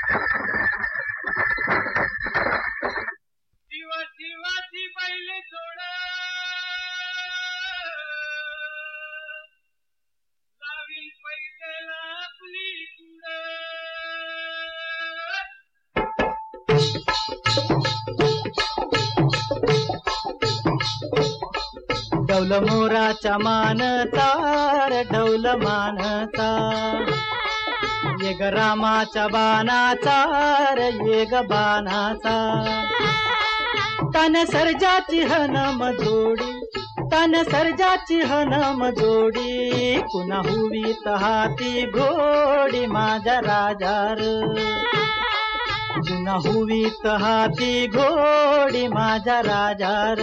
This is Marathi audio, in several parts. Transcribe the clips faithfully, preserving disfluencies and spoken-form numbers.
शिवा शिवाची बैल जोड लावी पैदला आपली डौल मोराच्या मानता रे डौल मानता ये ग रामाच्या बाणाचा रे ये ग बाणाचा तन सर्जाची हनम जोडी तन सर्जाची हनम जोडी पुन्हा हुवीत हाती घोडी माझ्या राजार पुन्हा हुवीत हाती घोडी माझ्या राजार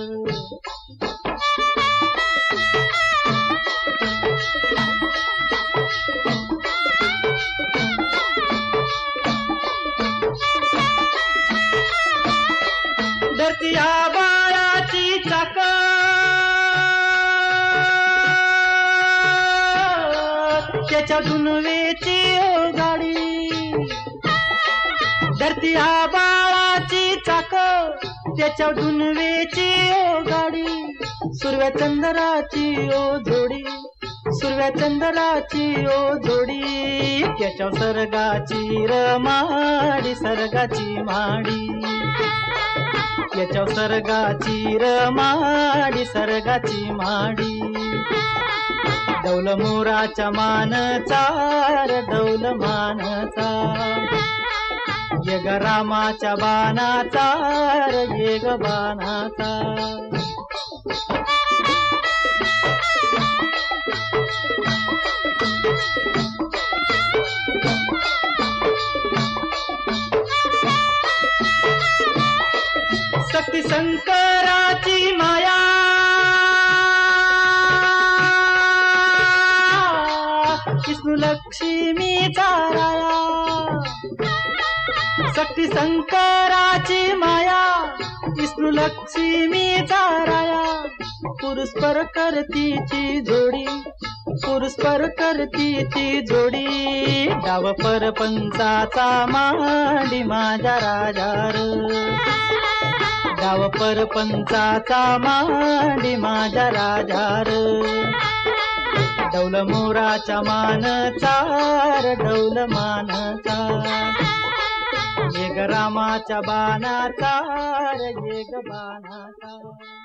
धरतीया बाळाची चाक त्याच्या दुनवेची गाडी धरतीया बाळाची चाक त्याच्या दुनवेची गाडी सुरव्या चंद्राची ओ जोडी सुरव्या चंद्राची ओ जोडी त्याच्या सर्गाची रमाडी सर्गाची माडी याच्या सर्गाची रमाडी सर्गाची माडी डौल मोराच्या मानचा रे डौल मानचा ये ग रामाच्या बाणाचा रे ये ग बाणाचा शक्ती शंकराची माया विष्णू लक्ष्मीचा राया शक्ती शंकराची माया विष्णू लक्ष्मीचा राया पुरुषपर करतीची जोडी पुरुषपर करतीची जोडी डाव परपंचाचा मांडी माझ्या राजार डाव परपंचाचा मांडी माझ्या राजार डौल मोराच्या मानचा रे डौल मानचा ये ग रामाच्या बाणाचा रे ये ग बाणाचा